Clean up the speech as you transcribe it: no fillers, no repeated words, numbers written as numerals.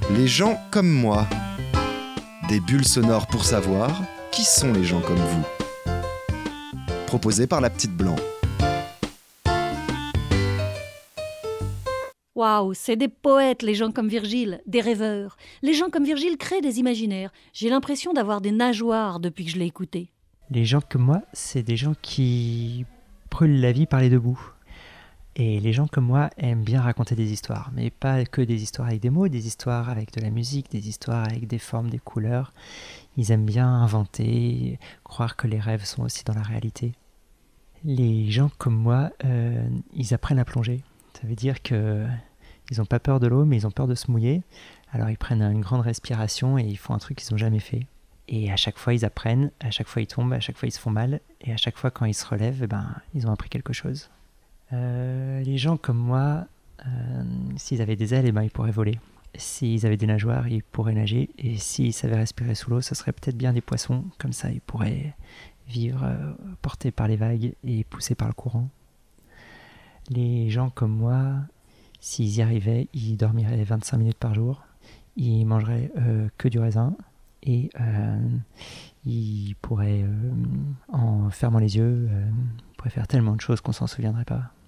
Les gens comme moi. Des bulles sonores pour savoir qui sont les gens comme vous. Proposé par la petite Blanc. Waouh, c'est des poètes, les gens comme Virgile, des rêveurs. Les gens comme Virgile créent des imaginaires. J'ai l'impression d'avoir des nageoires depuis que je l'ai écouté. Les gens comme moi, c'est des gens qui brûlent la vie par les deux bouts. Et les gens comme moi aiment bien raconter des histoires, mais pas que des histoires avec des mots, des histoires avec de la musique, des histoires avec des formes, des couleurs. Ils aiment bien inventer, croire que les rêves sont aussi dans la réalité. Les gens comme moi, ils apprennent à plonger. Ça veut dire qu'ils n'ont pas peur de l'eau, mais ils ont peur de se mouiller. Alors ils prennent une grande respiration et ils font un truc qu'ils n'ont jamais fait. Et à chaque fois, ils apprennent, à chaque fois, ils tombent, à chaque fois, ils se font mal. Et à chaque fois, quand ils se relèvent, ils ont appris quelque chose. Les gens comme moi, s'ils avaient des ailes, ils pourraient voler. S'ils avaient des nageoires, ils pourraient nager. Et s'ils savaient respirer sous l'eau, ce serait peut-être bien des poissons. Comme ça, ils pourraient vivre portés par les vagues et poussés par le courant. Les gens comme moi, s'ils y arrivaient, ils dormiraient 25 minutes par jour. Ils mangeraient que du raisin. Et ils pourraient, en fermant les yeux, pourraient faire tellement de choses qu'on s'en souviendrait pas.